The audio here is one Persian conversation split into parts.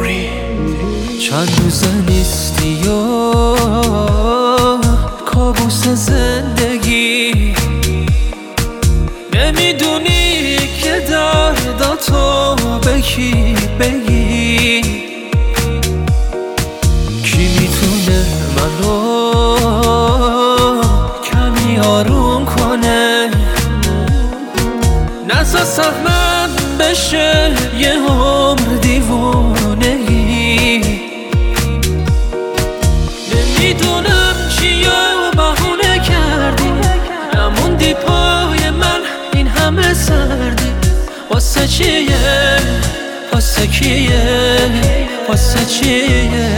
چند روزه نیستی و کابوس زندگی، نمیدونی که درداتو به کی بگی. کی میتونه منو کمی آروم کنه، نذار سهمم بشه یه عمر دیوونگی. نمیدونم چیا بهونه کردی، نموندی پای من این همه سردی. واسه چیه؟ واسه کیه؟ واسه چیه؟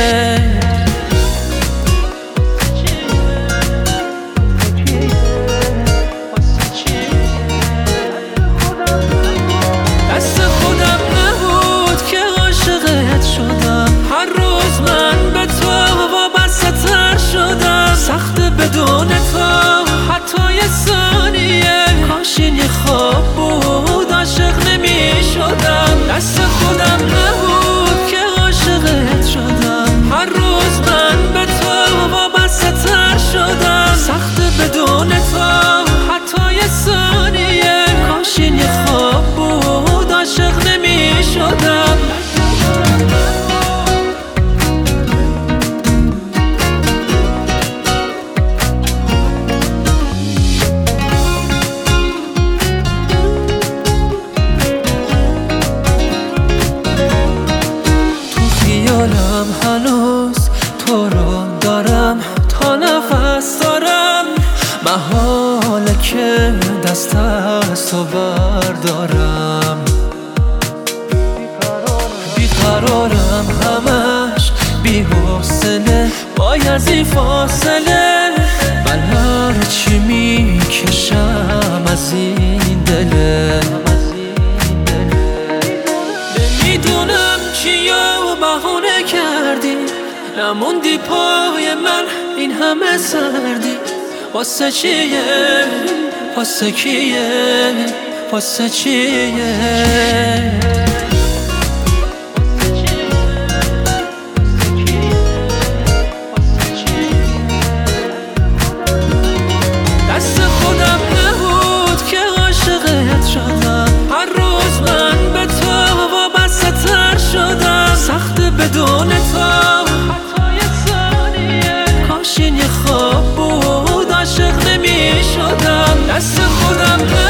دست خودم نبود که عاشقت شدم، هر روز من به تو وابسته تر شدم. سخت بدون تو حتی یه ثانیه، کاش این یه خواب بود عاشق نمی شدم. دست خودم نبود که عاشقت شدم، هر روز من به تو وابسته تر شدم. سخت بدون تو حتی یه ثانیه، کاش این یه خواب بود عاشق نمی شدم. خیالم هنوز تو رو دارم، تا نفس دارم. محاله که دست از تو بردارم. بیقرارم همش بی حوصله، بایزی فاصله. من هرچی میکشم از این دله، نمیدونم چیا بهونه کردی، نموندی پای من این همه سردی. واسه چیه؟ واسه کیه؟ واسه چیه؟ دست خودم نبود که عاشقت شدم، هر روز من به تو وابسته تر شدم. سخت بدون تو حتی یه ثانیه، کاش این یه خواب بود عاشق نمی شدم. دست خودم